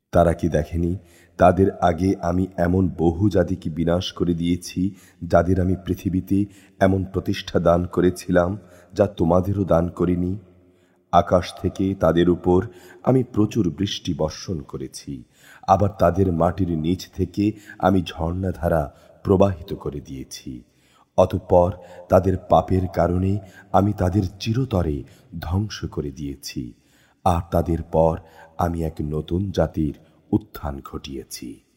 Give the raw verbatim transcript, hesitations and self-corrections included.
তারা কি দেখেনি তাদের আগে আমি এমন বহু জাতিকে বিনাশ করে দিয়েছি, যাদের আমি পৃথিবীতে এমন প্রতিষ্ঠা দান করেছিলাম যা তোমাদেরও দান করিনি? আকাশ থেকে তাদের উপর আমি প্রচুর বৃষ্টি বর্ষণ করেছি, আবার তাদের মাটির নিচ থেকে আমি ঝর্ণাধারা প্রবাহিত করে দিয়েছি। অতঃপর তাদের পাপের কারণে আমি তাদের চিরতরে ধ্বংস করে দিয়েছি, আর তাদের পর আমি এক নতুন জাতির উত্থান ঘটিয়েছি।